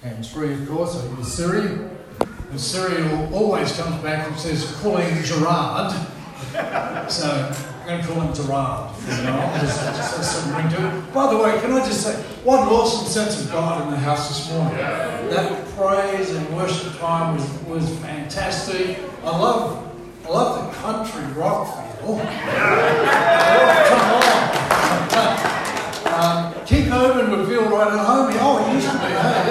hands-free, of course. I use Siri. And Siri always comes back and says, calling Gerard. So I'm going to call him Gerard from now on. Just has some ring to it. By the way, can I just say, what an awesome sense of God in the house this morning. That praise and worship time was fantastic. I love the country rock feel. Come on. Keith Urban would feel right at home. Oh, he used to be.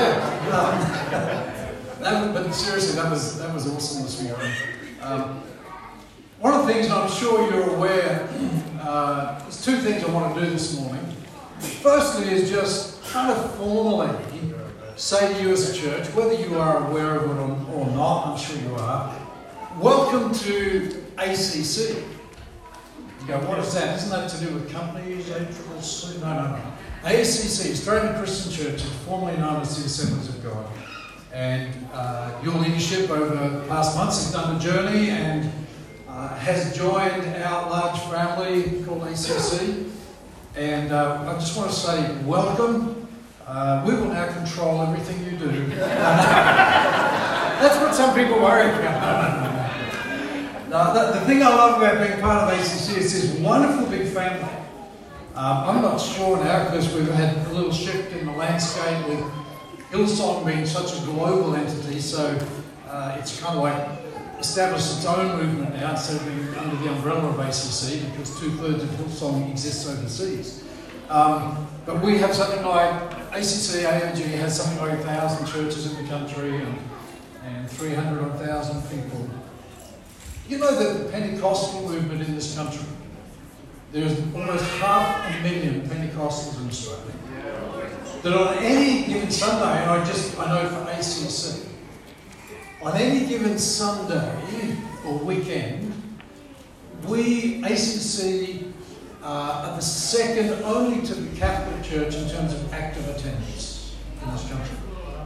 But seriously, that was awesome this morning. One of the things, and I'm sure you're aware, there's two things I want to do this morning. Firstly is just kind of formally say to you as a church, whether you are aware of it or not, I'm sure you are, welcome to ACC. You go, what is that? Isn't that to do with companies, ACCC? No. ACC, Australian Christian Church, is formerly known as the Assemblies of God. And your leadership over the past months has done a journey and has joined our large family called ACC. And I just want to say welcome. We will now control everything you do. That's what some people worry about. No, the thing I love about being part of ACC is this wonderful big family. I'm not sure now because we've had a little shift in the landscape with Hillsong being such a global entity, so it's kind of like established its own movement now instead of being under the umbrella of ACC because 2/3 of Hillsong exists overseas. But we have something like ACC, AOG has something like 1,000 churches in the country and 300,000 people. You know the Pentecostal movement in this country? There's almost 500,000 Pentecostals in Australia. That on any given Sunday, and I know for ACC, on any given Sunday or weekend, we, ACC, are the second only to the Catholic Church in terms of active attendance in this country.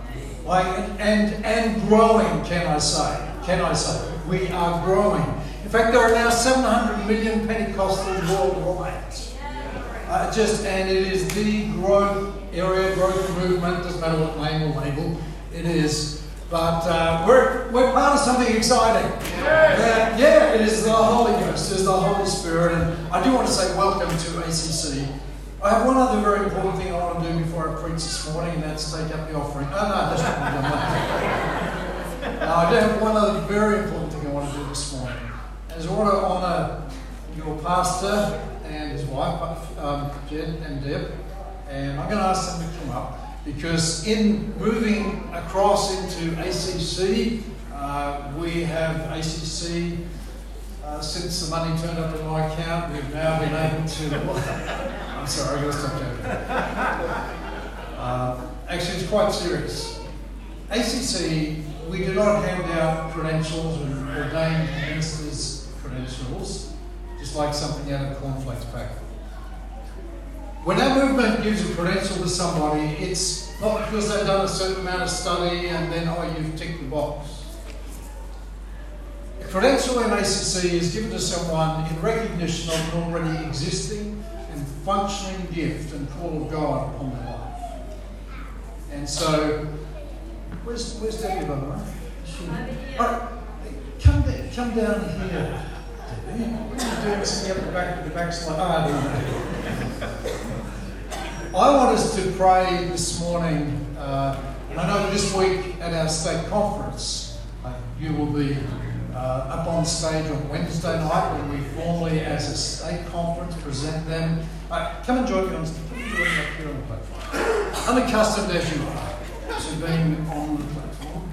And growing, can I say. We are growing. In fact, there are now 700 million Pentecostals worldwide. And it is the growth area, growth movement, doesn't matter what name or label it is. But we're part of something exciting. It is the Holy Ghost, it is the Holy Spirit. And I do want to say welcome to ACC. I have one other very important thing I want to do before I preach this morning, and that's take up the offering. That's not what I'm doing. I do have one other very important thing I want to do this morning. As I want to honour your pastor and his wife, Jed and Deb, and I'm going to ask them to come up. Because in moving across into ACC, we have ACC, since the money turned up in my account, we've now been able to... I'm sorry, I've got to stop joking. Actually, it's quite serious. ACC, we do not hand out credentials and ordained ministers' credentials, just like something out of a cornflakes packet. When our movement gives a credential to somebody, it's not because they've done a certain amount of study and then, you've ticked the box. A credential in ACC is given to someone in recognition of an already existing and functioning gift and call of God upon their life. And so, where's Debbie, by the way? Come down here. Debbie. What are you doing sitting up the back slide? I want us to pray this morning, and I know this week at our state conference, you will be up on stage on Wednesday night when we formally, as a state conference, present them. Come and join me up here on the platform. Unaccustomed as you are to being on the platform.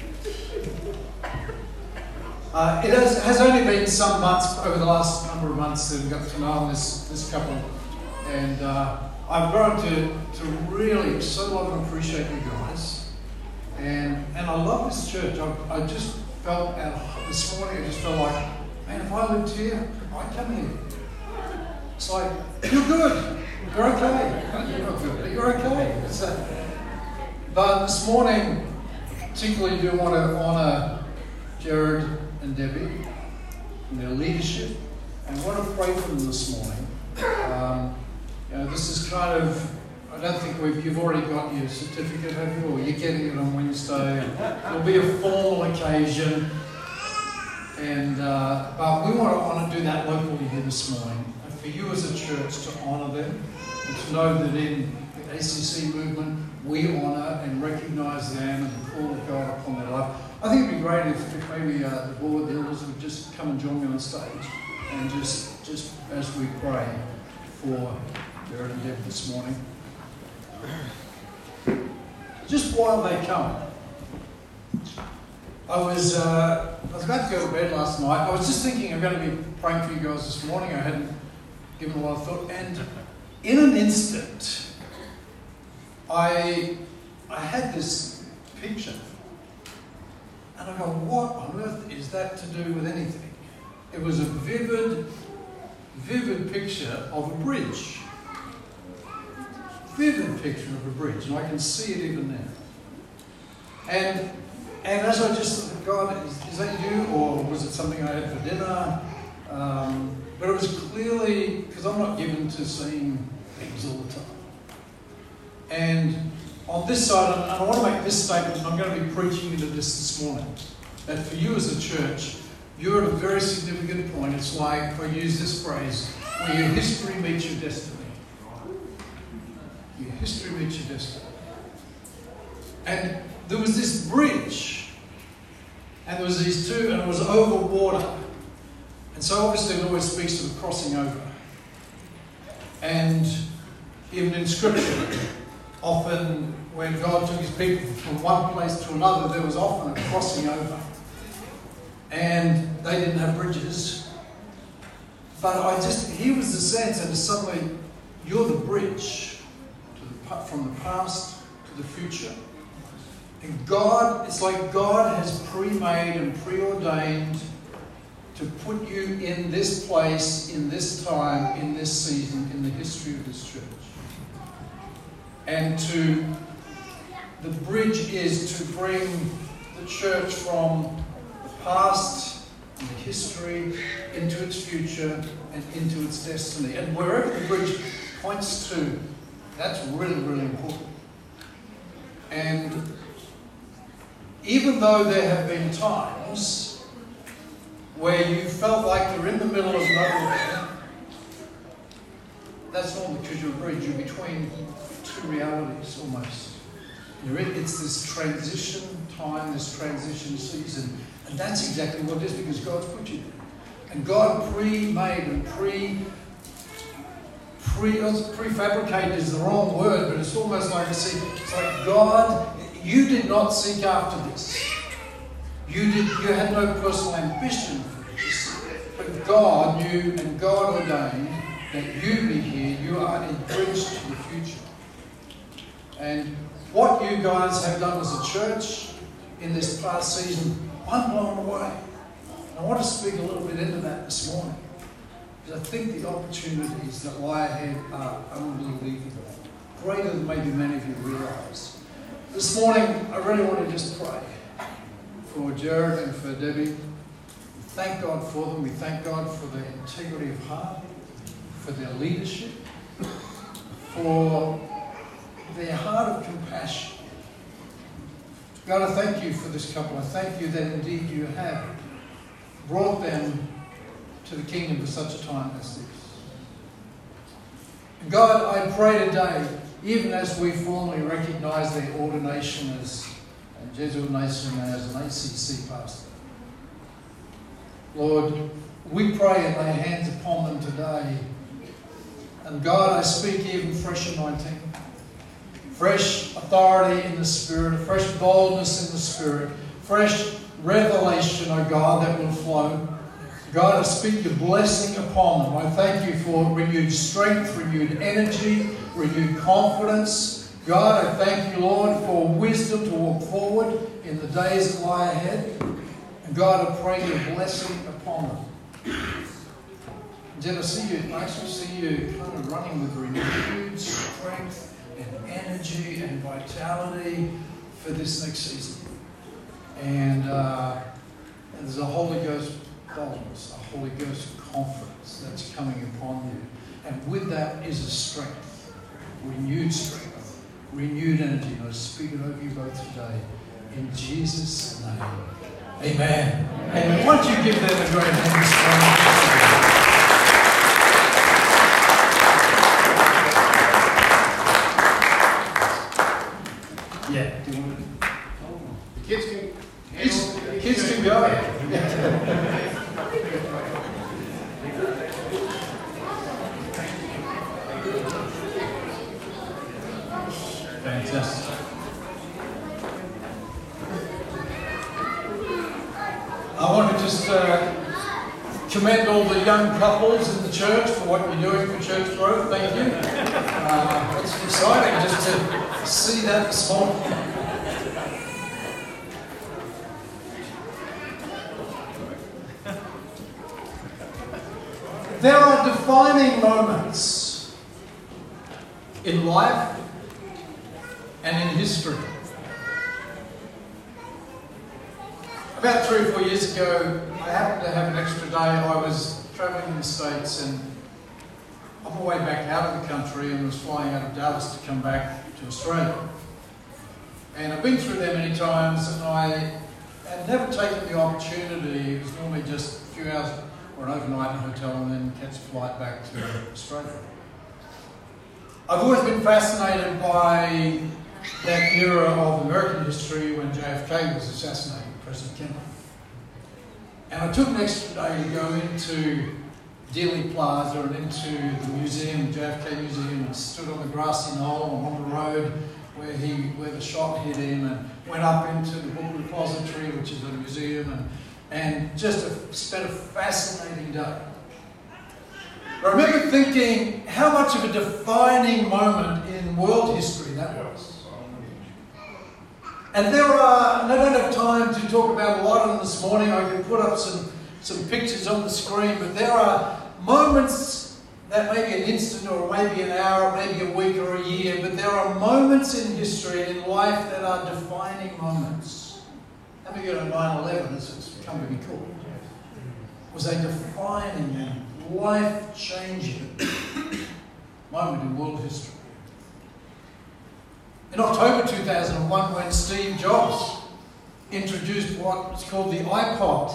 It has only been some months, over the last number of months, that we've got to know this couple, and I've grown to really so love and appreciate you guys, and I love this church. I just felt this morning. I just felt like, man, if I lived here, I'd come here. It's like, you're good, you're okay. You're not good, but you're okay. But this morning, particularly, do want to honour Jared and Debbie and their leadership, and want to pray for them this morning. This is kind of, I don't think you've already got your certificate, have you? Or you're getting it on Wednesday. It'll be a formal occasion. And but we want to do that locally here this morning. And for you as a church to honour them and to know that in the ACC movement we honour and recognise them and the call of God upon their life. I think it'd be great if maybe the board, the elders would just come and join me on stage and just as we pray for Jared and Deb this morning. Just while they come, I was about to go to bed last night. I was just thinking I'm going to be praying for you guys this morning. I hadn't given a lot of thought, and in an instant, I had this picture, and I go, "What on earth is that to do with anything?" It was a vivid picture of a bridge. Vivid picture of a bridge, and I can see it even now. And as I just thought, God, is that you, or was it something I had for dinner? But it was clearly, because I'm not given to seeing things all the time. And on this side, and I want to make this statement, and I'm going to be preaching into this morning, that for you as a church, you're at a very significant point. It's like, I use this phrase, where your history meets your destiny. Your history meets your destiny. And there was this bridge, and there was these two, and it was over water. And so obviously it always speaks to the crossing over. And even in Scripture, often when God took his people from one place to another, there was often a crossing over. And they didn't have bridges. But here was the sense, and suddenly you're the bridge from the past to the future. And God, it's like God has pre-made and preordained to put you in this place, in this time, in this season, in the history of this church. And the bridge is to bring the church from the past and the history into its future and into its destiny. And wherever the bridge points to, that's really, really important. And even though there have been times where you felt like you're in the middle of nowhere, that's not because you're a bridge. You're between two realities almost. It's this transition time, this transition season. And that's exactly what it is, because God's put you there. And God pre-made and prefabricated is the wrong word, but it's almost like, it's like God, you did not seek after this. You had no personal ambition for this, but God knew and God ordained that you be here. You are a bridge to the future. And what you guys have done as a church in this past season, I'm blown away. And I want to speak a little bit into that this morning, because I think the opportunities that lie ahead are unbelievable, greater than maybe many of you realise. This morning, I really want to just pray for Jared and for Debbie. We thank God for them. We thank God for their integrity of heart, for their leadership, for their heart of compassion. God, I thank you for this couple. I thank you that indeed you have brought them to the kingdom for such a time as this. And God, I pray today, even as we formally recognise their ordination as a Jesuit Nation and as an ACC pastor, Lord, we pray and lay hands upon them today. And God, I speak even fresh anointing, fresh authority in the Spirit, fresh boldness in the Spirit, fresh revelation, oh God, that will flow. God, I speak your blessing upon them. I thank you for renewed strength, renewed energy, renewed confidence. God, I thank you, Lord, for wisdom to walk forward in the days that lie ahead. And God, I pray your blessing upon them. Jen, I actually see you kind of running with renewed strength and energy and vitality for this next season. And there's a Holy Ghost boldness, a Holy Ghost confidence that's coming upon you. And with that is a strength. renewed strength, renewed energy. And I speak it over you both today. In Jesus' name. Amen. Amen. Why don't you give them a great hand this morning? Yeah. Do you want to? The kids can Go. Fantastic. I want to just commend all the young couples in the church for what you're doing for church growth. Thank you. It's exciting just to see that this morning. There are defining moments in life and in history. About 3 or 4 years ago, I happened to have an extra day. I was travelling in the States and on my way back out of the country and was flying out of Dallas to come back to Australia. And I've been through there many times and I had never taken the opportunity. It was normally just a few hours or an overnight in a hotel and then catch a flight back to Australia. I've always been fascinated by that era of American history when JFK was assassinated, President Kennedy. And I took an extra day to go into Dealey Plaza and into the museum, JFK Museum, and stood on the grassy knoll and on the road where the shot hit him, and went up into the book repository, which is a museum, and just spent a fascinating day. I remember thinking how much of a defining moment in world history that was. And and I don't have time to talk about a lot of them this morning. I can put up some pictures on the screen, but there are moments that may be an instant or maybe an hour, or maybe a week or a year, but there are moments in history and in life that are defining moments. Let me go to 9/11, as it's come to be called. It was a defining and life-changing moment in world history. In October 2001, when Steve Jobs introduced what was called the iPod,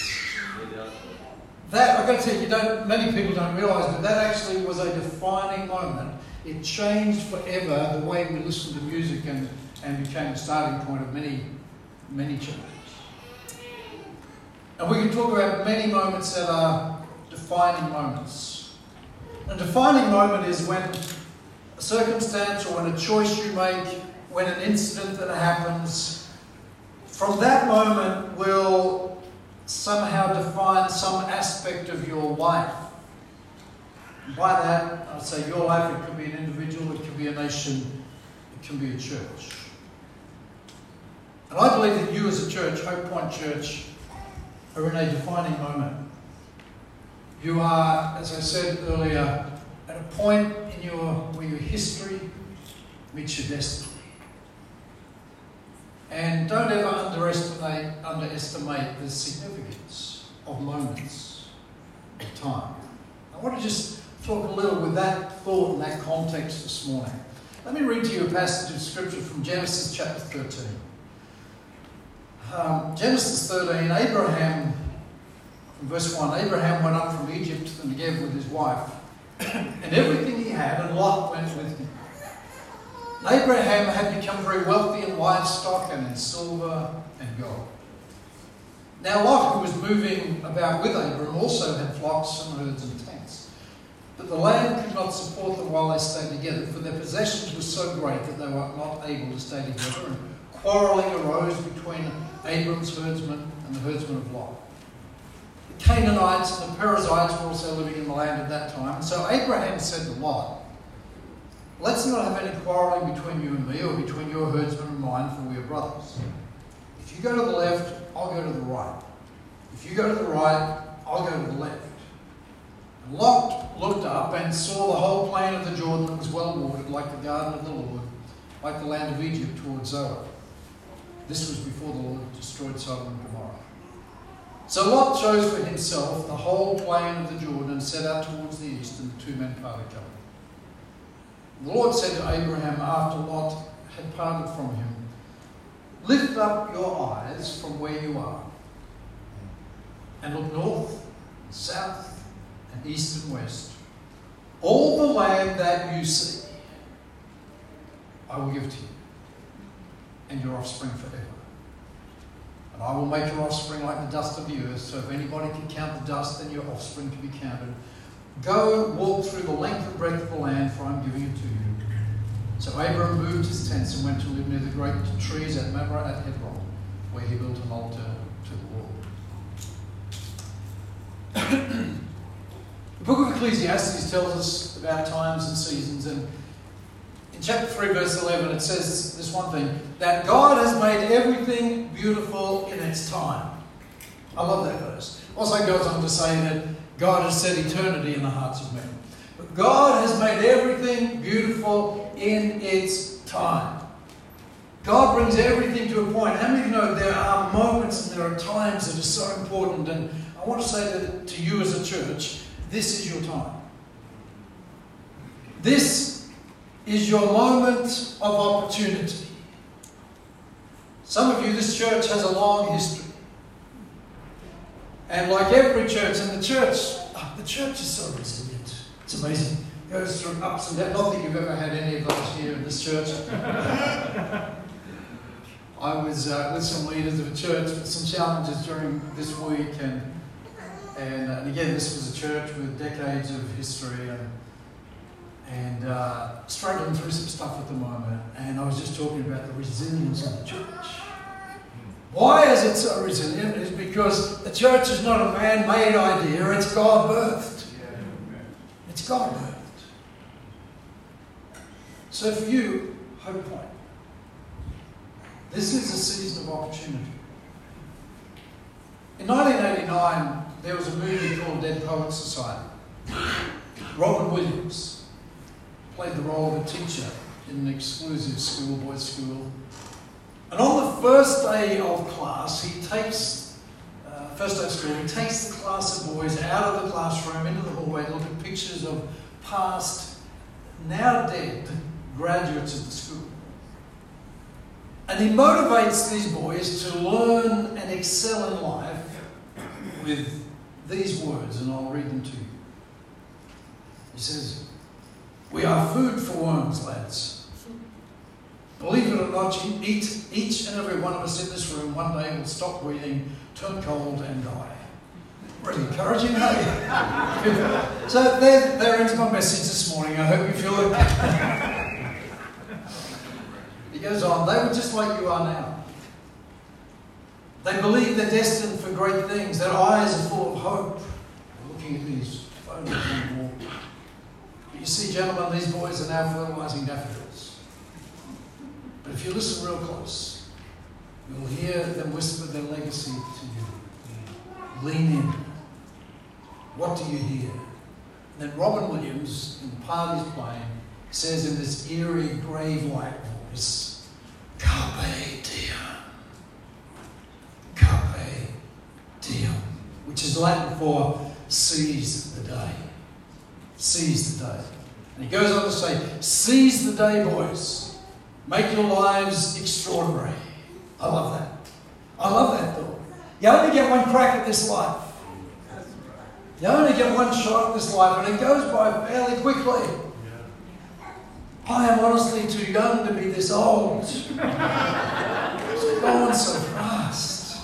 that, I've got to tell you, many people don't realise, but that actually was a defining moment. It changed forever the way we listen to music and became the starting point of many, many changes. And we can talk about many moments that are defining moments. A defining moment is when a circumstance or when a choice you make, when an incident that happens, from that moment will somehow define some aspect of your life. And by that, I'd say your life, it could be an individual, it could be a nation, it can be a church. And I believe that you as a church, Hope Point Church, are in a defining moment. You are, as I said earlier, at a point in where your history meets your destiny. And don't ever underestimate the significance of moments of time. I want to just talk a little with that thought and that context this morning. Let me read to you a passage of scripture from Genesis chapter 13. Genesis 13, Abraham, from verse 1, Abraham went up from Egypt to the Negev with his wife, and everything he had, and Lot went with him. Abraham had become very wealthy in livestock and in silver and gold. Now Lot, who was moving about with Abraham, also had flocks and herds and tents. But the land could not support them while they stayed together, for their possessions were so great that they were not able to stay together, and quarrelling arose between Abram's herdsmen and the herdsmen of Lot. The Canaanites and the Perizzites were also living in the land at that time. And so Abraham said to Lot, "Let's not have any quarrelling between you and me, or between your herdsmen and mine, for we are brothers. If you go to the left, I'll go to the right. If you go to the right, I'll go to the left." And Lot looked up and saw the whole plain of the Jordan that was well watered, like the garden of the Lord, like the land of Egypt towards Zoar. This was before the Lord destroyed Sodom and Gomorrah. So Lot chose for himself the whole plain of the Jordan and set out towards the east, and the two men parted company. The Lord said to Abraham after Lot had parted from him, "Lift up your eyes from where you are and look north, south, and east and west. All the land that you see, I will give to you and your offspring forever. And I will make your offspring like the dust of the earth, so if anybody can count the dust, then your offspring can be counted. Go, walk through the length and breadth of the land, for I am giving it to you." So Abram moved his tents and went to live near the great trees at Mamre at Hebron, where he built an altar to the Lord. The book of Ecclesiastes tells us about times and seasons, and in chapter 3, verse 11, it says this one thing, that God has made everything beautiful in its time. I love that verse. Also goes on to say that God has set eternity in the hearts of men. But God has made everything beautiful in its time. God brings everything to a point. How many of you know there are moments and there are times that are so important? And I want to say that to you as a church, this is your time. This is your moment of opportunity. Some of you, this church has a long history. And like every church, and the church is so resilient. It's amazing. It goes through ups and downs. Not that you've ever had any of those here in this church. I was with some leaders of a church with some challenges during this week, and again, this was a church with decades of history and struggling through some stuff at the moment. And I was just talking about the resilience of the church. Why is it so resilient? It's because the church is not a man-made idea, it's God-birthed. It's God-birthed. So for you, Hope Point, this is a season of opportunity. In 1989, there was a movie called Dead Poets Society. Robin Williams played the role of a teacher in an exclusive schoolboys school. And on the first day of class, he takes the class of boys out of the classroom into the hallway to look at pictures of past, now dead graduates of the school. And he motivates these boys to learn and excel in life with these words, and I'll read them to you. He says, "We are food for worms, lads. Believe it or not, each and every one of us in this room one day will stop breathing, turn cold and die." Really encouraging, hey? So there ends my message this morning. I hope you feel it. He goes on, "They were just like you are now. They believe they're destined for great things. Their eyes are full of hope." They're looking at these photos on the wall. But you see, gentlemen, these boys are now fertilizing daffodils. But if you listen real close, you'll hear them whisper their legacy to you. Lean in. What do you hear? And then Robin Williams, in the part he's playing, says in this eerie, grave-like voice, "Carpe diem. Carpe diem," which is Latin for seize the day. Seize the day. And he goes on to say, "Seize the day, boys. Make your lives extraordinary." I love that. I love that thought. You only get one crack at this life. You only get one shot at this life, and it goes by fairly quickly. I am honestly too young to be this old. It's going so fast.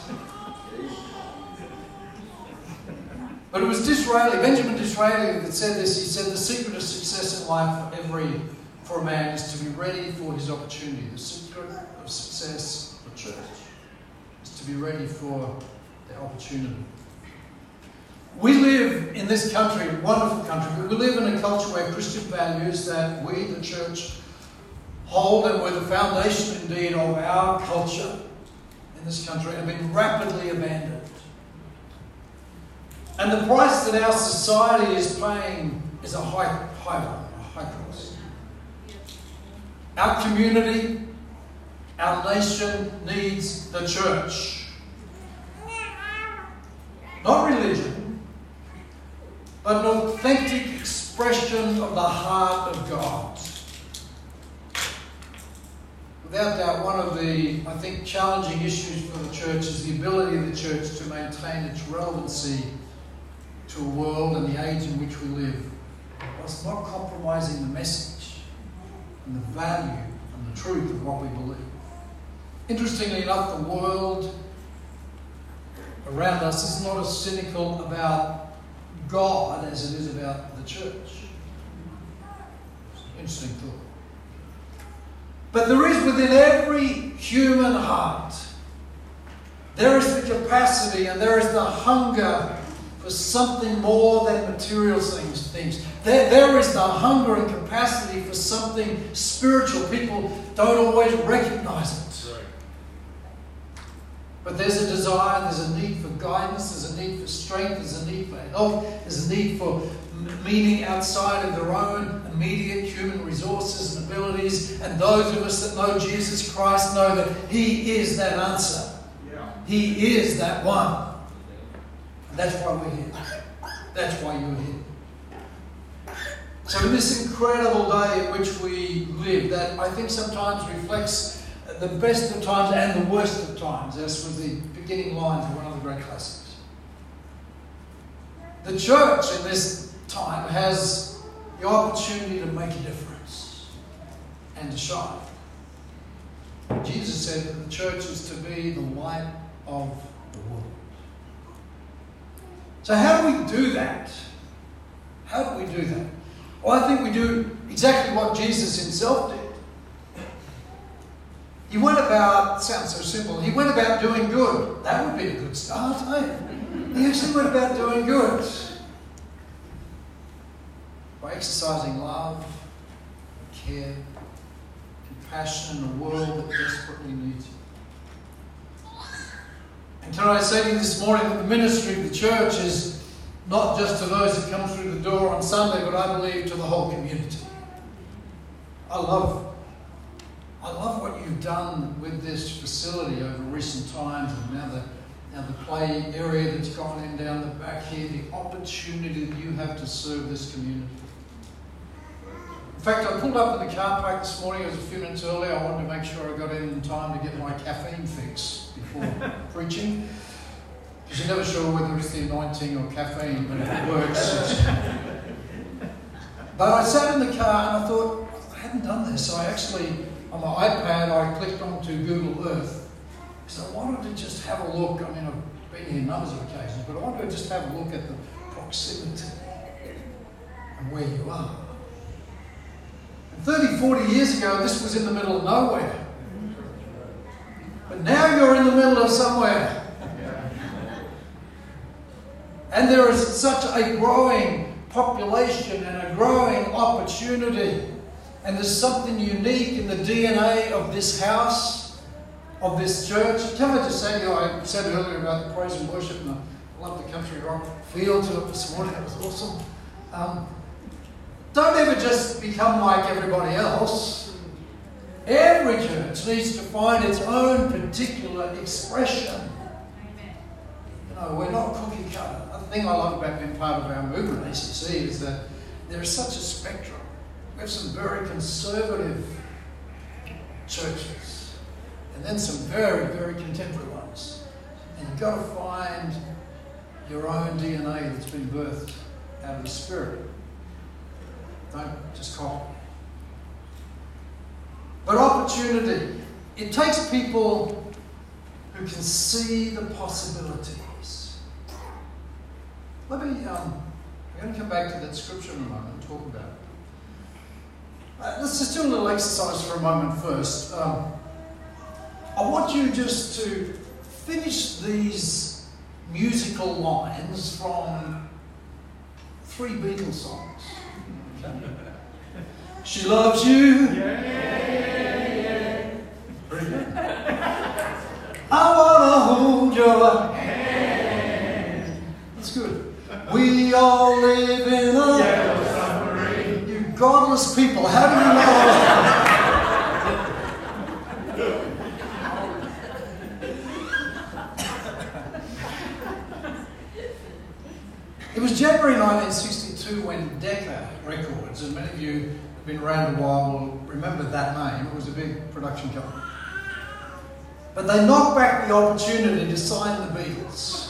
But it was Benjamin Disraeli, that said this. He said, "The secret of success in life for a man is to be ready for his opportunity." The secret of success for church is to be ready for the opportunity. We live in this country, wonderful country, but we live in a culture where Christian values that we, the church, hold and were the foundation indeed of our culture in this country have been rapidly abandoned. And the price that our society is paying is a high price. Our community, our nation needs the church. Not religion, but an authentic expression of the heart of God. without doubt, one of the, I think, challenging issues for the church is the ability of the church to maintain its relevancy to a world and the age in which we live, whilst not compromising the message and the value and the truth of what we believe. Interestingly enough, the world around us is not as cynical about God as it is about the church. Interesting thought. But there is within every human heart, there is the capacity and there is the hunger for something more than material things. There is the hunger and capacity for something spiritual. People don't always recognize it. But there's a desire, there's a need for guidance, there's a need for strength, there's a need for help, there's a need for meaning outside of their own immediate human resources and abilities. And those of us that know Jesus Christ know that He is that answer. Yeah. He is that one. And that's why we're here. That's why you're here. So in this incredible day in which we live, that I think sometimes reflects the best of times and the worst of times, as was the beginning lines of one of the great classics. The church in this time has the opportunity to make a difference and to shine. Jesus said that the church is to be the light of the world. So how do we do that? How do we do that? Well, I think we do exactly what Jesus himself did. He went about, sounds so simple, he went about doing good. That would be a good start, eh? He actually went about doing good. By exercising love, care, compassion in a world that desperately needs it. And can I say to you this morning that the ministry of the church is not just to those that come through the door on Sunday, but I believe to the whole community. I love what you've done with this facility over recent times, and now the play area that's gone in down the back here, the opportunity that you have to serve this community. In fact, I pulled up in the car park this morning. It was a few minutes early. I wanted to make sure I got in time to get my caffeine fix before preaching. Because you're never sure whether it's the anointing or caffeine, but if it works. But I sat in the car and I thought, I hadn't done this. So I actually, on my iPad, I clicked onto Google Earth. So I wanted to just have a look. I mean, I've been here numbers of occasions, but I wanted to just have a look at the proximity and where you are. 30, 40 years ago, this was in the middle of nowhere. But now you're in the middle of somewhere. And there is such a growing population and a growing opportunity. And there's something unique in the DNA of this house, of this church. Can I just say to you, I said earlier about the praise and worship, and I love the country rock feel to it this morning. It was awesome. Don't ever just become like everybody else. Every church needs to find its own particular expression. You know, we're not cookie cutter. The thing I love about being part of our movement, ACC, is that there is such a spectrum. We have some very conservative churches, and then some very, very contemporary ones. And you've got to find your own DNA that's been birthed out of the Spirit. Don't just copy. But opportunity. It takes people who can see the possibilities. Let me, I'm going to come back to that scripture in a moment and talk about it. Let's just do a little exercise for a moment first. I want you just to finish these musical lines from 3 Beatles songs. She loves you. Pretty good. I wanna hold your hand. That's good. We all live in a yellow submarine. You godless people, how do you know? It was January 1962 when Decca Records, and many of you been around a while will remember that name. It was a big production company. But they knocked back the opportunity to sign the Beatles.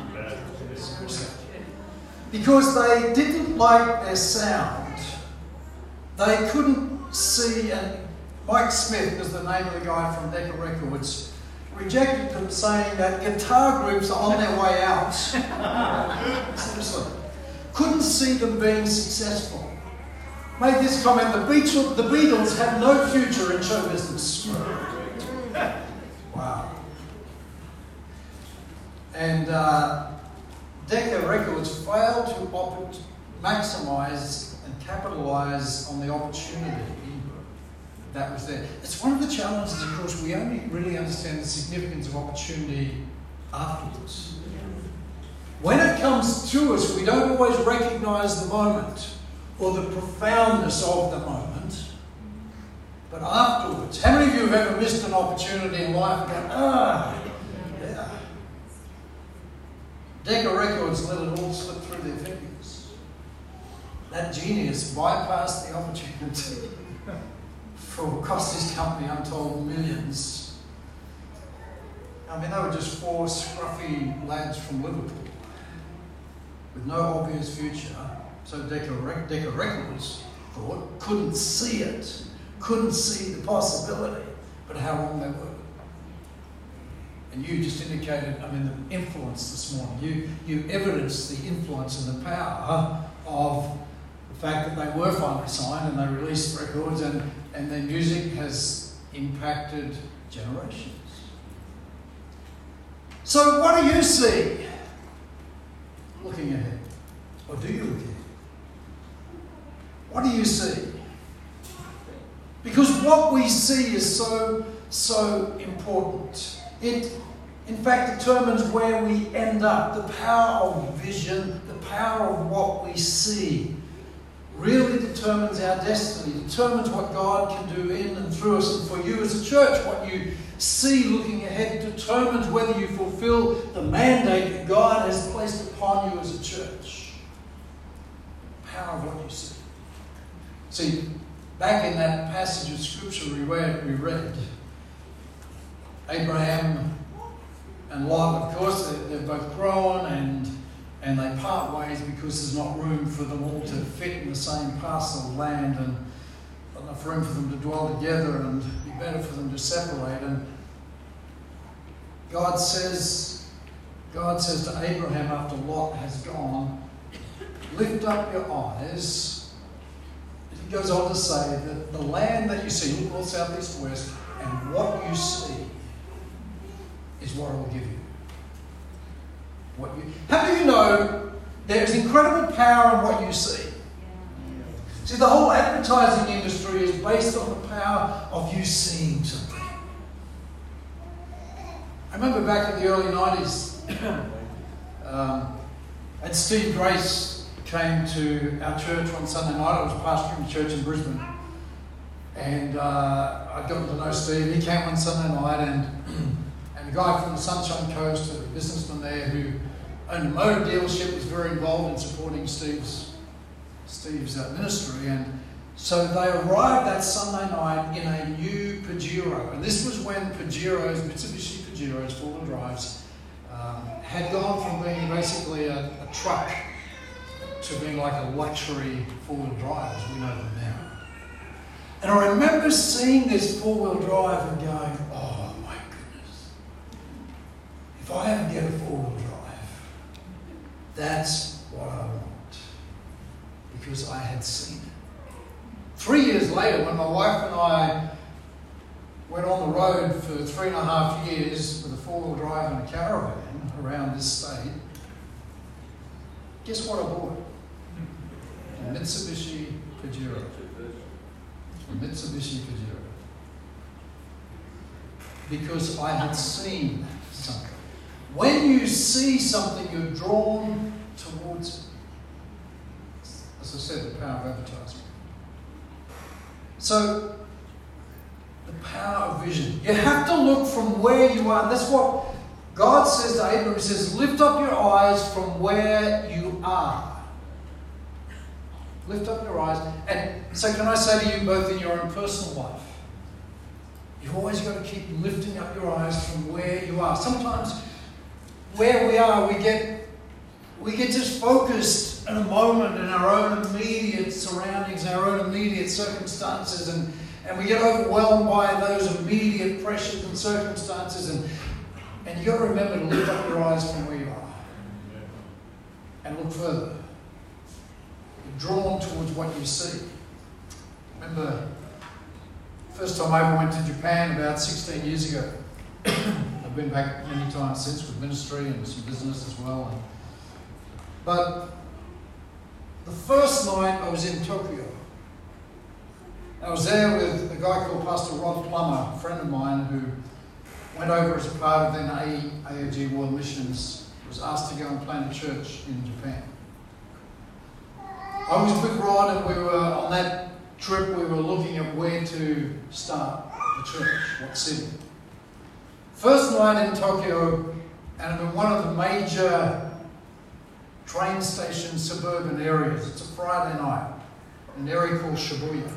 Because they didn't like their sound. They couldn't see, and Mike Smith was the name of the guy from Decca Records, rejected them, saying that guitar groups are on their way out. Seriously. Couldn't see them being successful. Made this comment, the Beatles have no future in show business. Wow. And Decca Records failed to maximise and capitalise on the opportunity that was there. It's one of the challenges, of course, we only really understand the significance of opportunity afterwards. When it comes to us, we don't always recognise the moment or the profoundness of the moment, but afterwards. How many of you have ever missed an opportunity in life and gone, yeah. Decca Records let it all slip through their fingers. That genius bypassed the opportunity for what cost his company untold millions. I mean, they were just four scruffy lads from Liverpool with no obvious future. So Decca Records thought, couldn't see it, couldn't see the possibility, but how wrong they were. And you just indicated, I mean, the influence this morning. You evidenced the influence and the power of the fact that they were finally signed and they released records, and their music has impacted generations. So what do you see looking ahead? Or do you look ahead? What do you see? Because what we see is so important. It, in fact, determines where we end up. The power of vision, the power of what we see, really determines our destiny, determines what God can do in and through us. And for you as a church, what you see looking ahead determines whether you fulfill the mandate that God has placed upon you as a church. The power of what you see. See, back in that passage of Scripture we read, Abraham and Lot, of course, they're both grown and they part ways because there's not room for them all to fit in the same parcel of land, and not enough room for them to dwell together, and it'd be better for them to separate. And God says to Abraham after Lot has gone, lift up your eyes. He goes on to say that the land that you see, look north, south, east, west, and what you see is what I will give you. How do you know there's incredible power in what you see? See, the whole advertising industry is based on the power of you seeing something. I remember back in the early 90s, and Steve Grace came to our church one Sunday night. I was pastoring a church in Brisbane. And I'd gotten to know Steve. He came one Sunday night, and a guy from the Sunshine Coast, a businessman there who owned a motor dealership, was very involved in supporting Steve's ministry. And so they arrived that Sunday night in a new Pajero. And this was when Mitsubishi Pajeros, four-wheel drives, had gone from being basically a truck to being like a luxury four-wheel drive as we know them now. And I remember seeing this four-wheel drive and going, oh my goodness, if I ever get a four-wheel drive, that's what I want. Because I had seen it. 3 years later, when my wife and I went on the road for 3.5 years with a four-wheel drive and a caravan around this state, guess what I bought? A Mitsubishi Pajero. Mitsubishi Pajero. Because I had seen something. When you see something, you're drawn towards it. As I said, the power of advertising. So, the power of vision. You have to look from where you are. That's what God says to Abraham. He says, lift up your eyes from where you are. Lift up your eyes. And so can I say to you, both in your own personal life, you've always got to keep lifting up your eyes from where you are. Sometimes where we are, we get just focused in a moment in our own immediate surroundings, our own immediate circumstances, and we get overwhelmed by those immediate pressures and circumstances. And you've got to remember to lift up your eyes from where you are and look further. You're drawn towards what you see. Remember, first time I ever went to Japan about 16 years ago. I've been back many times since with ministry and some business as well. But the first night I was in Tokyo. I was there with a guy called Pastor Rod Plummer, a friend of mine who went over as a part of then AOG World Missions, was asked to go and plant a church in Japan. I was with Rod, and we were on that trip, we were looking at where to start the church, what city. First night in Tokyo, and in one of the major train station suburban areas. It's a Friday night, an area called Shibuya.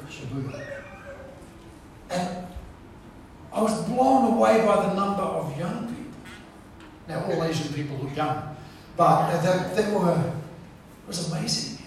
And I was blown away by the number of young people. Now, all Asian people look young, but it was amazing.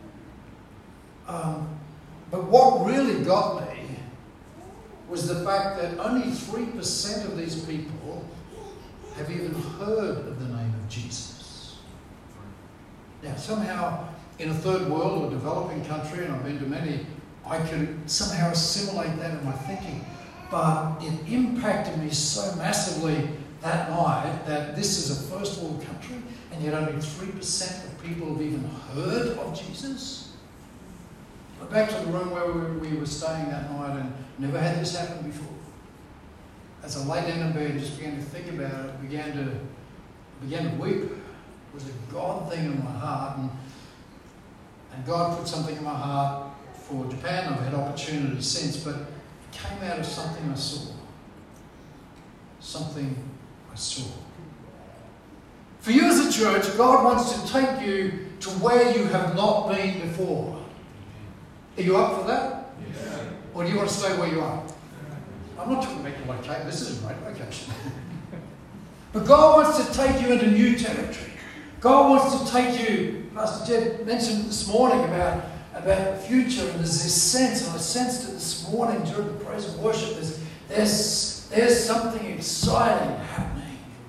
But what really got me was the fact that only 3% of these people have even heard of the name of Jesus. Now, somehow, in a third world or developing country, and I've been to many, I could somehow assimilate that in my thinking. But it impacted me so massively that night that this is a first world country, and yet only 3% of people have even heard of Jesus. I went back to the room where we were staying that night, and never had this happen before. As I lay down in bed and just began to think about it, I began to weep. It was a God thing in my heart, and God put something in my heart for Japan. I've had opportunities since, but it came out of something I saw. Something I saw. For you as a church, God wants to take you to where you have not been before. Are you up for that? Yeah. Or do you want to stay where you are? I'm not talking about your location. This is a great location. But God wants to take you into new territory. God wants to take you, Pastor Jed mentioned this morning about the future, and there's this sense, and I sensed it this morning during the praise and worship, there's something exciting happening.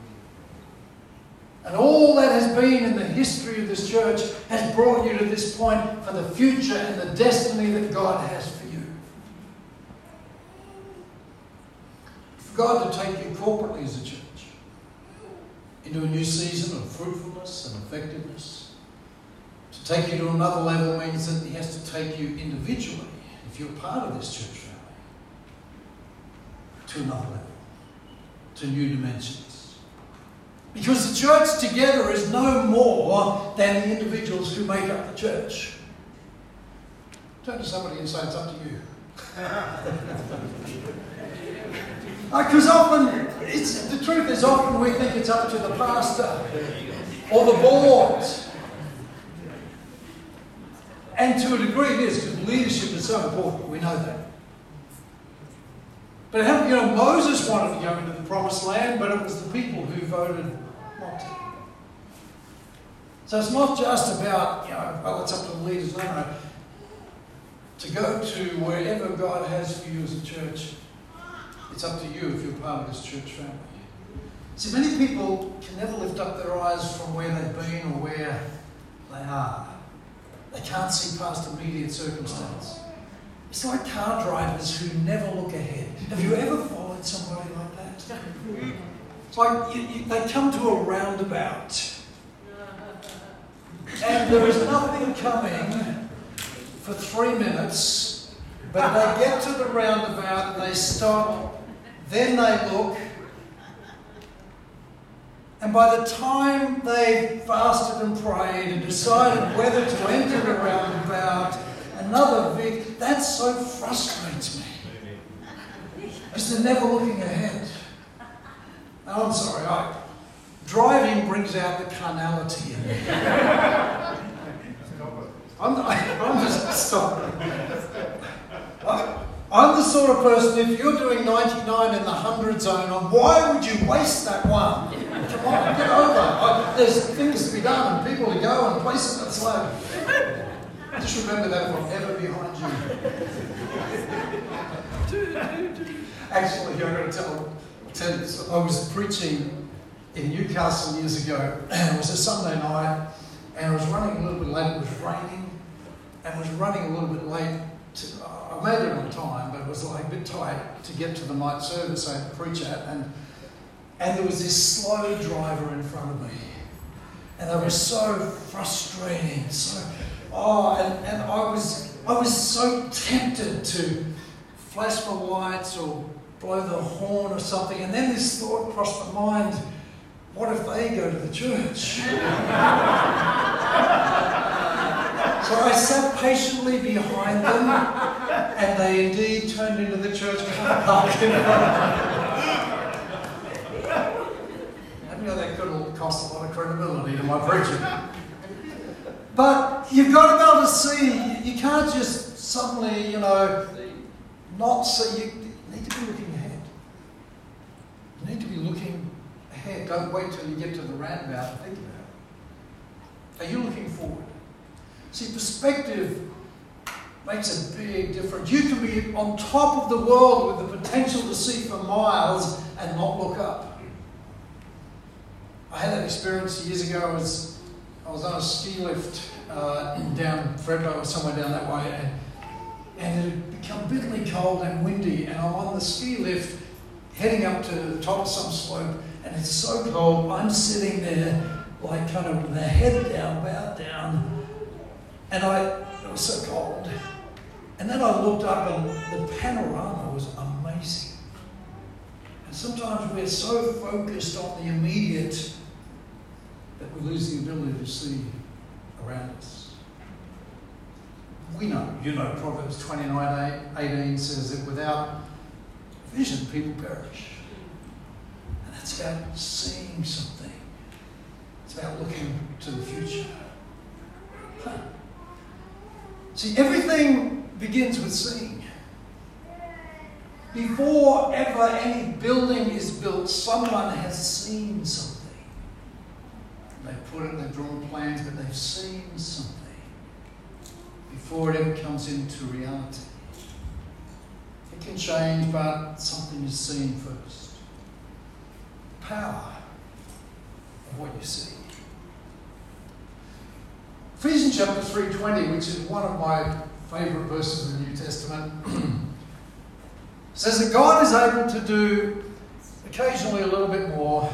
And all that has been in the history of this church has brought you to this point for the future and the destiny that God has for you. For God to take you corporately as a church into a new season of fruitfulness and effectiveness, to take you to another level means that He has to take you individually, if you're part of this church family, to another level, to new dimensions. Because the church together is no more than the individuals who make up the church. Turn to somebody and say, it's up to you. Because often, the truth is often we think it's up to the pastor or the board. And to a degree it is, because leadership is so important. We know that. But Moses wanted to go into the promised land, but it was the people who voted not to. So it's not just about, well, it's up to the leaders. No. To go to wherever God has for you as a church, it's up to you if you're part of this church family. See, many people can never lift up their eyes from where they've been or where they are. They can't see past immediate circumstance. It's like car drivers who never look ahead. Have you ever followed somebody like that? It's like they come to a roundabout and there is nothing coming for 3 minutes, but they get to the roundabout, they stop, then they look, and by the time they've fasted and prayed and decided whether to enter the roundabout, another bit, that so frustrates me. Because they're never looking ahead. Oh, I'm sorry. Driving brings out the carnality in me. I'm just sorry. I'm the sort of person, if you're doing 99 in the 100 zone, why would you waste that one? Come on, get over. There's things to be done and people to go and places that's like. Just remember that if I'm ever behind you. Actually, I'm going to tell you this. I was preaching in Newcastle years ago, and it was a Sunday night, and I was running a little bit late. It was raining, and I was running a little bit late. I made it on time, but it was like a bit tight to get to the night service I had to preach at, and there was this slow driver in front of me, and they were so frustrating. And I was so tempted to flash my lights or blow the horn or something, and then this thought crossed my mind: what if they go to the church? So I sat patiently behind them, and they indeed turned into the church car park in front of me. I know that could have cost a lot of credibility to my preaching. But you've got to be able to see. You can't just suddenly, not see. You need to be looking ahead. You need to be looking ahead. Don't wait till you get to the roundabout and think about it. Are you looking forward? See, perspective makes a big difference. You can be on top of the world with the potential to see for miles and not look up. I had that experience years ago. I was on a ski lift down Fredro or somewhere down that way, and it had become bitterly cold and windy, and I'm on the ski lift heading up to the top of some slope, and it's so cold. I'm sitting there like kind of with the head down, bowed down, and it was so cold. And then I looked up and the panorama was amazing. And sometimes we're so focused on the immediate that we lose the ability to see around us. We know, Proverbs 29:18 says that without vision, people perish. And that's about seeing something. It's about looking to the future. See, everything begins with seeing. Before ever any building is built, someone has seen something. They've drawn plans, but they've seen something before it ever comes into reality. It can change, but something is seen first. Power of what you see. Ephesians chapter 3:20, which is one of my favourite verses in the New Testament, says that God is able to do occasionally a little bit more.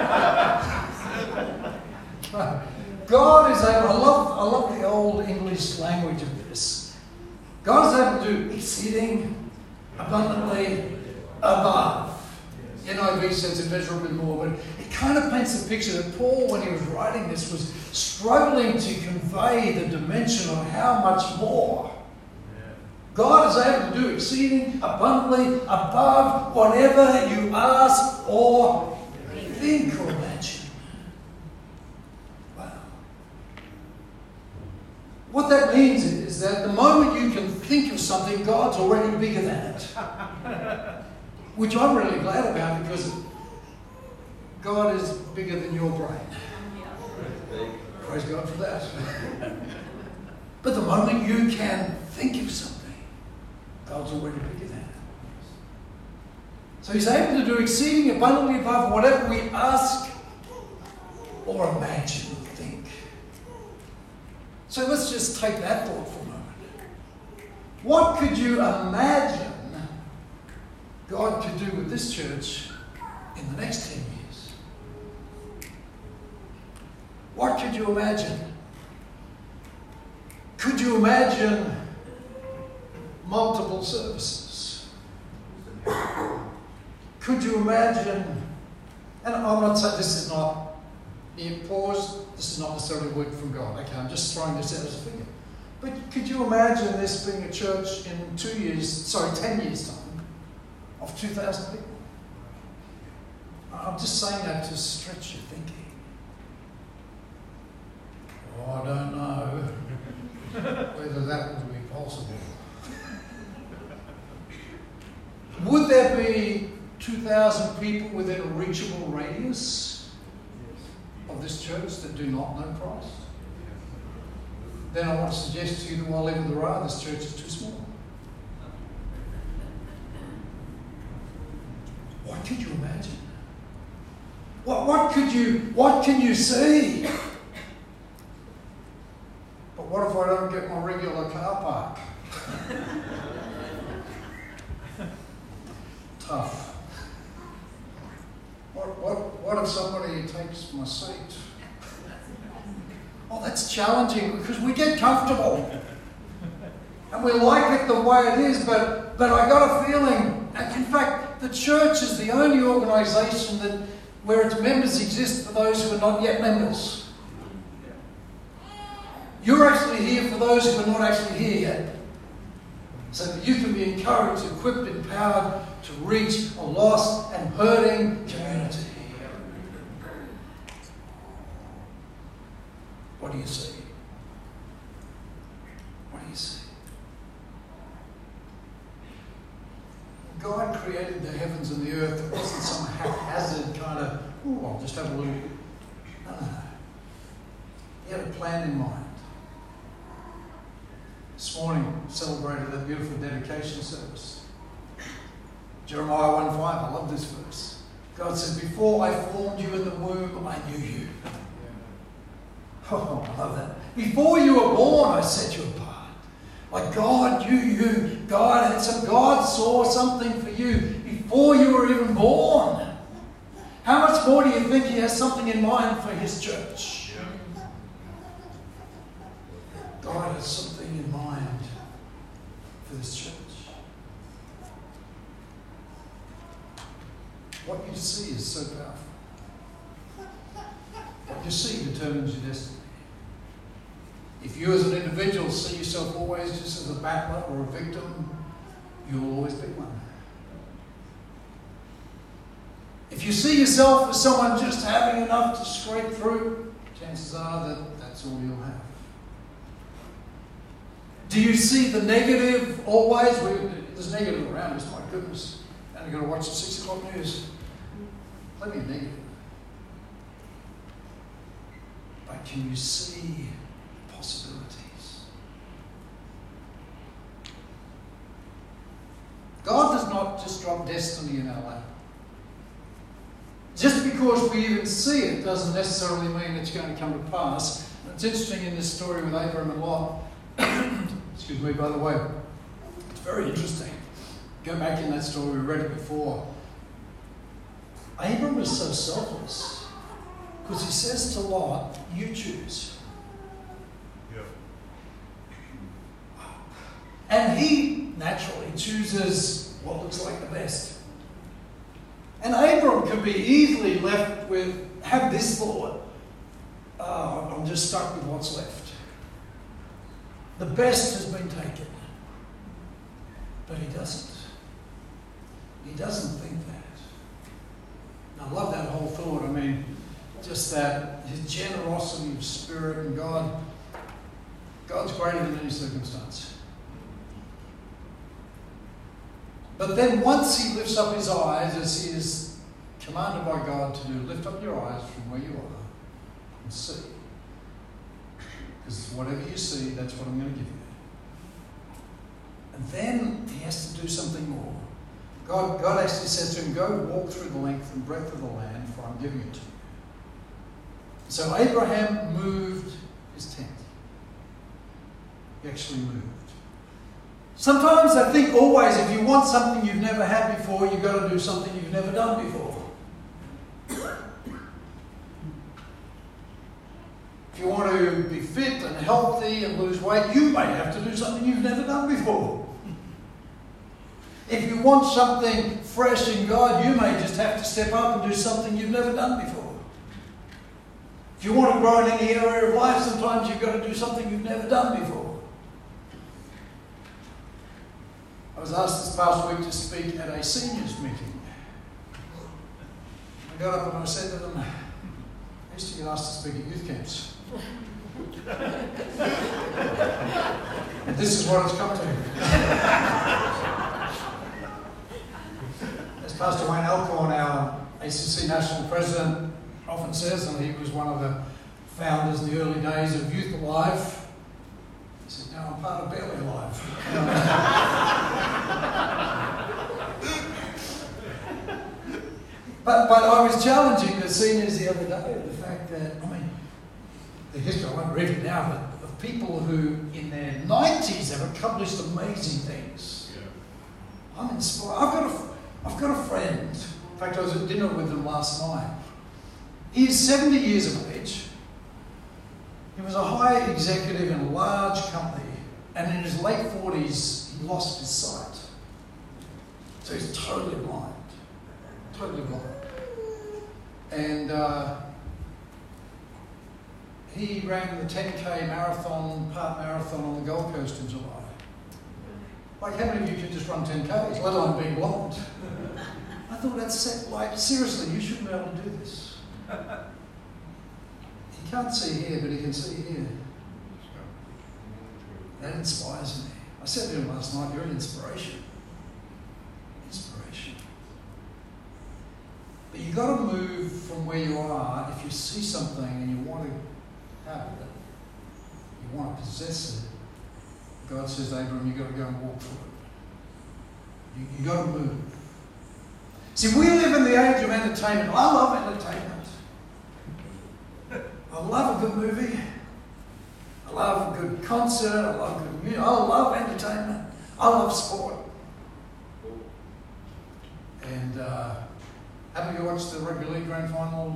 God is able, I love the old English language of this. God is able to do exceeding abundantly above. NIV says immeasurably more, but it kind of paints the picture that Paul, when he was writing this, was struggling to convey the dimension of how much more. God is able to do exceeding abundantly above whatever you ask or think or imagine. Wow. What that means is that the moment you can think of something, God's already bigger than it. Which I'm really glad about, because God is bigger than your brain. Praise God for that. But the moment you can think of something, God's already bigger than it. So He's able to do exceeding abundantly above whatever we ask or imagine or think. So let's just take that thought for a moment. What could you imagine God could do with this church in the next 10 years? What could you imagine? Could you imagine multiple services? Could you imagine, and I'm not saying this is not, pause, this is not necessarily a word from God, okay, I'm just throwing this out as a figure. But could you imagine this being a church in 10 years' time, of 2,000 people? I'm just saying that to stretch your thinking. Oh, I don't know. 2,000 people within a reachable radius of this church that do not know Christ, then I want to suggest to you that while even there are, this church is too small. What could you imagine? What can you see? But what if I don't get my regular car park? Tough. What if somebody takes my seat? Oh, that's challenging because we get comfortable. And we like it the way it is, but I got a feeling, in fact, the church is the only organisation where its members exist for those who are not yet members. You're actually here for those who are not actually here yet. So that you can be encouraged, equipped, empowered to reach a lost and hurting community. What do you see? What do you see? God created the heavens and the earth. It wasn't some haphazard kind of, I'll just have a little. No. He had a plan in mind. This morning, celebrated that beautiful dedication service. Jeremiah 1:5, I love this verse. God said, before I formed you in the womb, I knew you. Oh, I love that. Before you were born, I set you apart. Like God knew you. God saw something for you before you were even born. How much more do you think He has something in mind for His church? God has something in mind for this church. What you see is so powerful. What you see determines your destiny. If you as an individual see yourself always just as a battler or a victim, you will always be one. If you see yourself as someone just having enough to scrape through, chances are that that's all you'll have. Do you see the negative always? There's negative around us, my goodness. And you've got to watch the 6 o'clock news. Plenty of negative. But can you see possibilities? God does not just drop destiny in our lap. Just because we even see it doesn't necessarily mean it's going to come to pass. It's interesting in this story with Abraham and Lot. Excuse me, by the way. It's very interesting. Go back in that story, we read it before. Abram was so selfless because he says to Lot, you choose. Yeah. And he naturally chooses what looks like the best. And Abram could be easily left with, have this thought, I'm just stuck with what's left. The best has been taken. But he doesn't. He doesn't think that. And I love that whole thought. I mean, just that his generosity of spirit and God's greater than any circumstance. But then once he lifts up his eyes, as he is commanded by God to do, lift up your eyes from where you are and see. Because whatever you see, that's what I'm going to give you. And then he has to do something more. God actually says to him, go walk through the length and breadth of the land, for I'm giving it to you. So Abraham moved his tent. He actually moved. Sometimes I think always if you want something you've never had before, you've got to do something you've never done before. If you want to be fit and healthy and lose weight, you may have to do something you've never done before. If you want something fresh in God, you may just have to step up and do something you've never done before. If you want to grow in any area of life, sometimes you've got to do something you've never done before. I was asked this past week to speak at a seniors meeting. I got up and I said to them, I used to get asked to speak at youth camps. And this is what it's come to. As As Pastor Wayne Alcorn, our ACC National President, often says, and he was one of the founders in the early days of Youth Alive, he says, now I'm part of Barely Alive. But I was challenging the seniors the other day, the fact that, I mean, the history, I won't read it now, but of people who in their 90s have accomplished amazing things. Yeah. I'm inspired. I've got a friend, in fact I was at dinner with him last night. He is 70 years of age. He was a high executive in a large company, and in his late 40s he lost his sight. So he's totally blind. Totally blind. And he ran the 10K marathon, part marathon on the Gold Coast in July. Like, how many of you could just run 10Ks, let alone being blind? I thought that's like, seriously, you shouldn't be able to do this. He can't see here, but he can see here. That inspires me. I said to him last night, you're an inspiration. Inspiration. But you've got to move from where you are. If you see something and you want to have it, you want to possess it, God says, Abram, you've got to go and walk through it. You've got to move. See, we live in the age of entertainment. I love entertainment. I love a good movie. I love a good concert. I love good music. I love entertainment. I love sport. And haven't you watched the Rugby League Grand Final?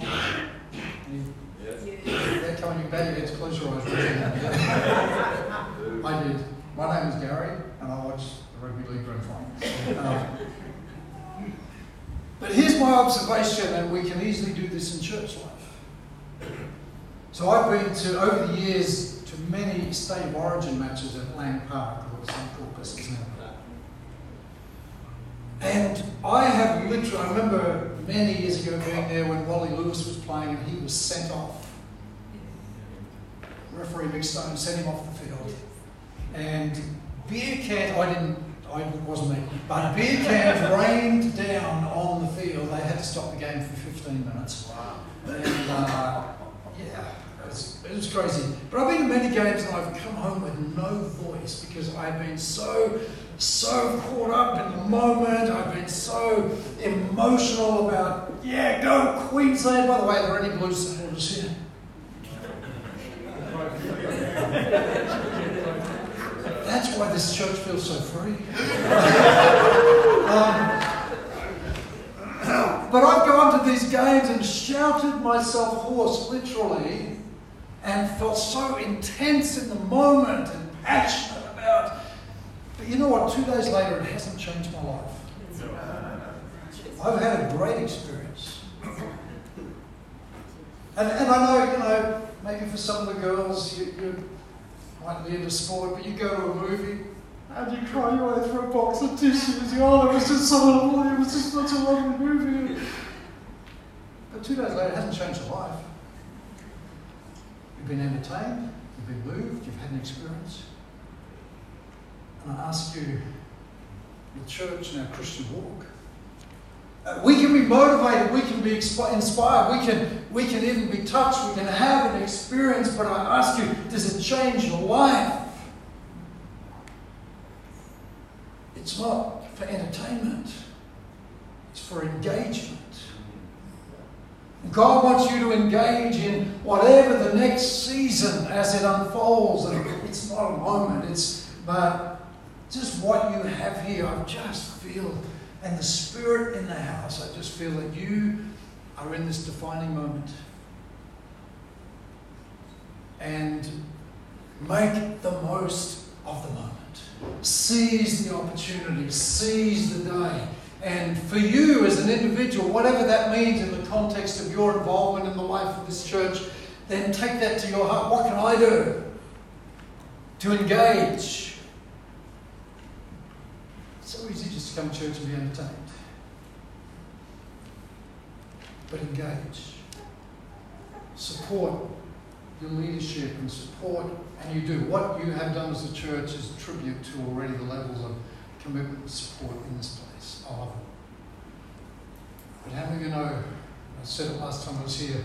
Yes. They're coming back. You get to close your eyes. I did. My name is Gary, and I watched the Rugby League Grand Final. But here's my observation, and we can easily do this in church life. So I've been to, over the years, to many state of origin matches at Lang Park, or St. Corpus is now. And I have literally, I remember many years ago being there when Wally Lewis was playing and he was sent off. Referee Mick Stone sent him off the field. And beer cans, I wasn't there, but beer cans rained down on the field. They had to stop the game for 15 minutes. Wow. And yeah, it was crazy. But I've been to many games and I've come home with no voice because I've been so caught up in the moment. I've been so emotional about, yeah, go Queensland. By the way, are there any Blues supporters here? That's why this church feels so free. But I've gone to these games and shouted myself hoarse, literally, and felt so intense in the moment and passionate about. But you know what? 2 days later, it hasn't changed my life. I've had a great experience. And I know, maybe for some of the girls, you might be into sport, but you go to a movie and you cry your way through a box of tissues. Oh, it was just so lovely. It was just such a lovely movie. But 2 days later, it hasn't changed your life. You've been entertained, you've been moved, you've had an experience. And I ask you, the church and our Christian walk, we can be motivated, we can be inspired, we can even be touched, we can have an experience, but I ask you, does it change your life? It's not for entertainment, it's for engagement. God wants you to engage in whatever the next season as it unfolds, and it's not a moment, but just what you have here. I just feel, and the Spirit in the house, I just feel that you are in this defining moment. And make the most of the moment. Seize the opportunity, seize the day. And for you as an individual, whatever that means in the context of your involvement in the life of this church, then take that to your heart. What can I do to engage? It's so easy just to come to church and be entertained. But engage. Support your leadership and support, and you do. What you have done as a church is a tribute to already the levels of commitment and support in this place. I love it. But how many of you know, I said it last time I was here,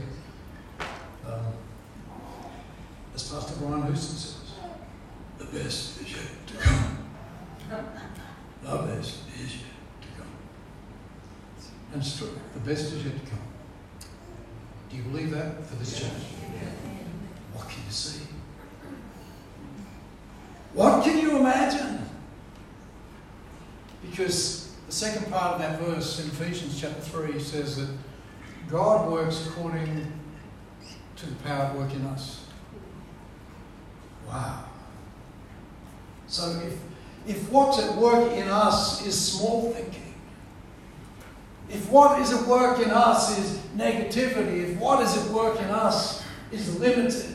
as Pastor Brian Houston says, the best is yet to come. The best is yet to come. And it's true, the best is yet to come. Do you believe that for this church? What can you see? What can you imagine? Because the second part of that verse in Ephesians chapter 3 says that God works according to the power at work in us. Wow. So if what's at work in us is small thinking, if what is at work in us is negativity, if what is at work in us is limited,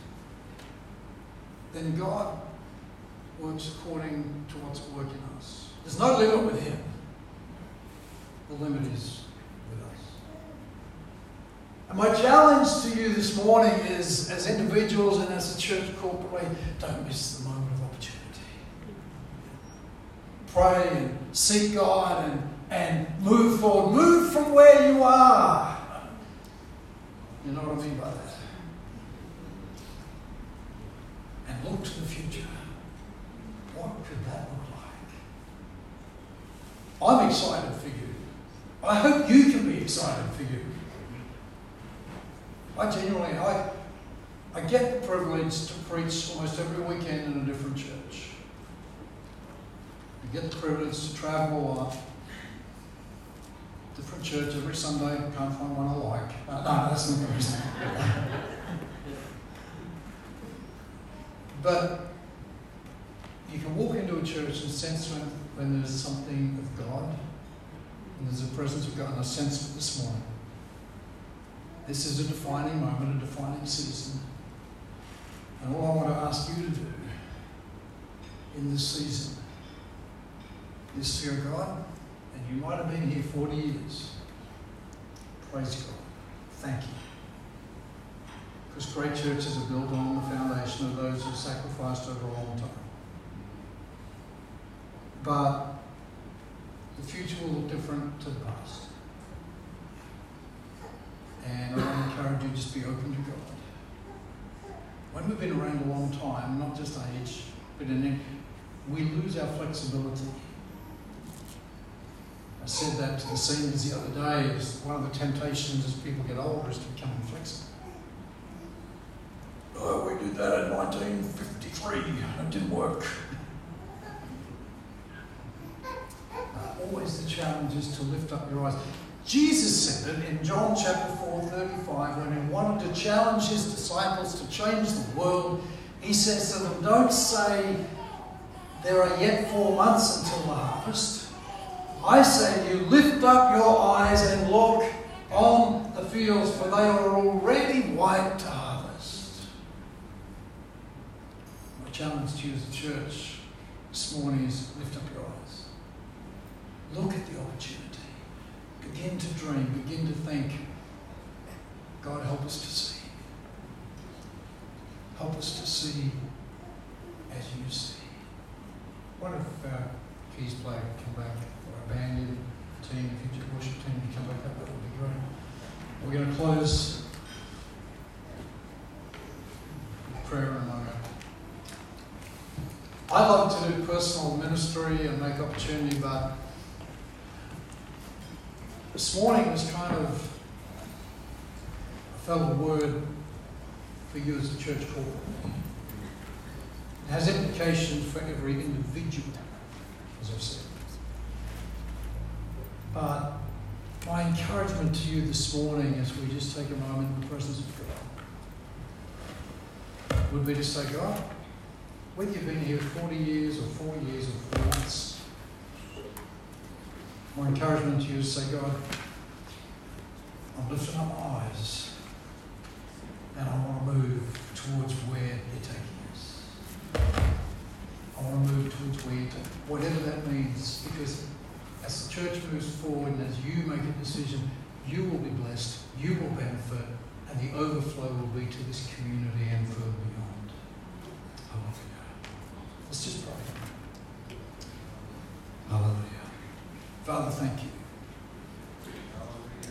then God works according to what's at work in us. There's no limit with Him. The limit is with us. And my challenge to you this morning is, as individuals and as a church corporately, don't miss the moment of opportunity. Pray and seek God and move forward. Move from where you are. You know what I mean by that? And look to the future. What could that look like? I'm excited for you. I hope you can be excited for you. I get the privilege to preach almost every weekend in a different church. I get the privilege to travel a lot. Different church every Sunday. Can't find one I like. No, that's not the reason. But you can walk into a church and sense when there's something of God, and there's a presence of God, and I sense it this morning. This is a defining moment, a defining season. And all I want to ask you to do in this season is fear God. And you might have been here 40 years. Praise God. Thank you. Because great churches are built on the foundation of those who sacrificed over a long time. But the future will look different to the past. And I want to encourage you to just be open to God. When we've been around a long time, not just age, but we lose our flexibility. I said that to the seniors the other day. One of the temptations as people get older is to become inflexible. Oh, we did that in 1953. It didn't work. Always the challenge is to lift up your eyes. Jesus said it in John chapter 4:35 when he wanted to challenge his disciples to change the world. He says to them, don't say there are yet 4 months until the harvest. I say you lift up your eyes and look on the fields, for they are already white to harvest. My challenge to you as a church this morning is lift up your eyes. Look at the opportunity. Begin to dream. Begin to think. God, help us to see. Help us to see as you see. What if our keys player come back, or our band team, if you worship team, you come back up, that would be great. We're going to close with prayer in a moment. I love to do personal ministry and make opportunity, but this morning was kind of, I felt a word for you as a church corporate. It has implications for every individual, as I've said. But my encouragement to you this morning as we just take a moment in the presence of God would be to say, God, whether you've been here 40 years or 4 years or 4 months, my encouragement to you is to say, God, I'm lifting up my eyes and I want to move towards where you're taking us. I want to move towards where you're taking us, whatever that means, because as the church moves forward and as you make a decision, you will be blessed, you will benefit, and the overflow will be to this community and further beyond. Hallelujah. Let's just pray. Hallelujah. Father, thank you.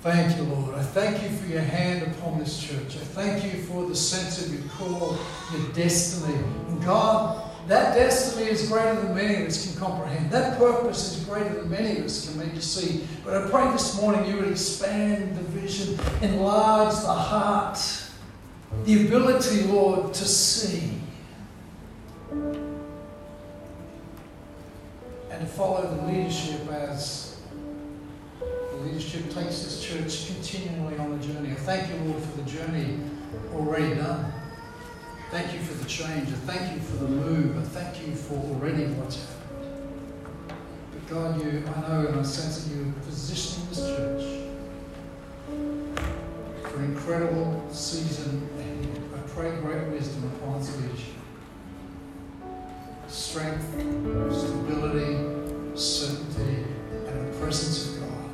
Thank you, Lord. I thank you for your hand upon this church. I thank you for the sense of your call, your destiny. And God, that destiny is greater than many of us can comprehend. That purpose is greater than many of us can maybe see. But I pray this morning you would expand the vision, enlarge the heart, the ability, Lord, to see and to follow the leadership as the leadership takes this church continually on the journey. I thank you, Lord, for the journey already done. Thank you for the change. I thank you for the move. I thank you for already what's happened. But God, I know and I sense that you're positioning this church for an incredible season ahead. I pray great wisdom upon its leadership. Strength, stability, certainty, and the presence of God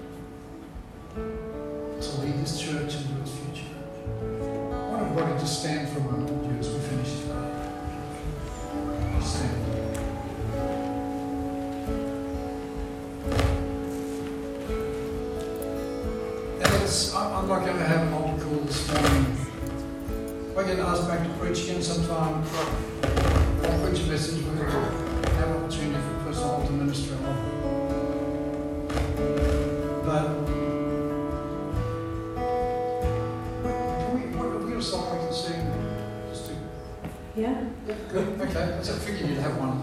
to lead this church into its future. I want everybody to stand for a moment as we finish today. Stand. And I'm not going to have an altar call this morning. If I get asked back to preach again sometime, I'll preach a message. We're going to have an opportunity for personal altar ministry. But have we got a song we can sing? Yeah. Good. Okay. I figured you'd have one.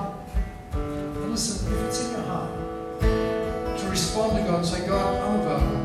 And listen, if it's in your heart to respond to God and say, God, I'm available.